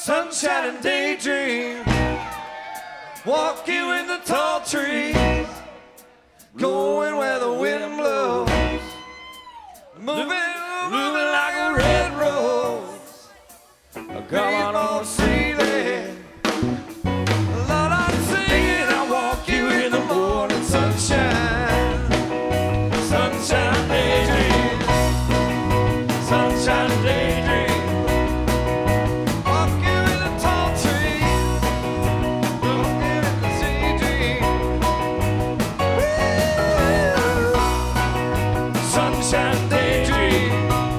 sunshine and daydream. Walk you in the tall trees, going where the wind blows, moving like a red rose. Come on, see that. Lord, I'm singing. I walk you in the morning sunshine, sunshine daydream, sunshine daydream. Sunshine daydream,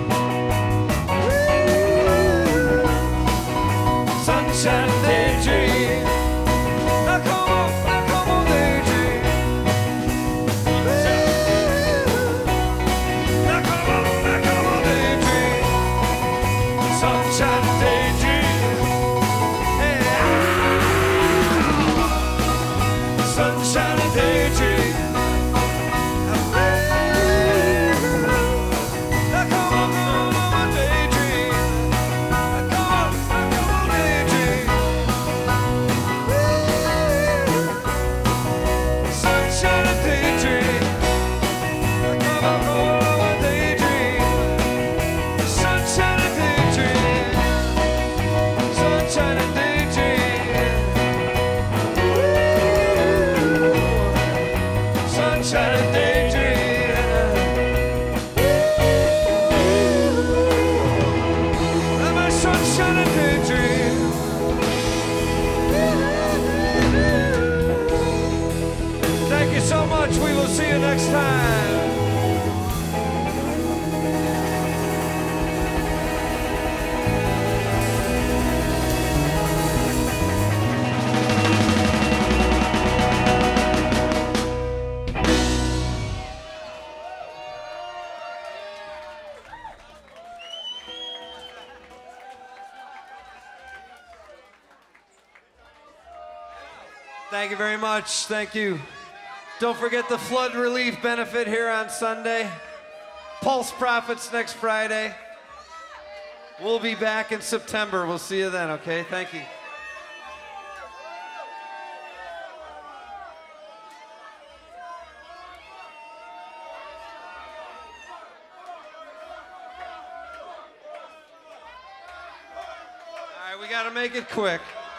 sunshine daydream. Now come on, daydream. Now come on, daydream. Sunshine daydream. Hey, sunshine daydream. Sunshine daydream. I'm a sunshine daydream. Thank you so much. We will see you next time. Thank you very much. Thank you. Don't forget the flood relief benefit here on Sunday. Pulse Profits next Friday. We'll be back in September. We'll see you then, okay? Thank you. All right, we got to make it quick.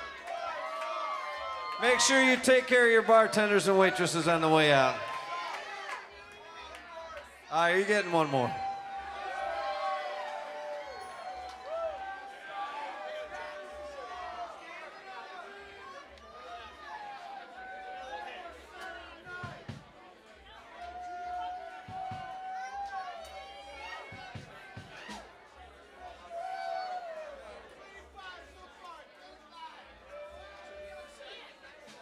Make sure you take care of your bartenders and waitresses on the way out. All right, you're getting one more.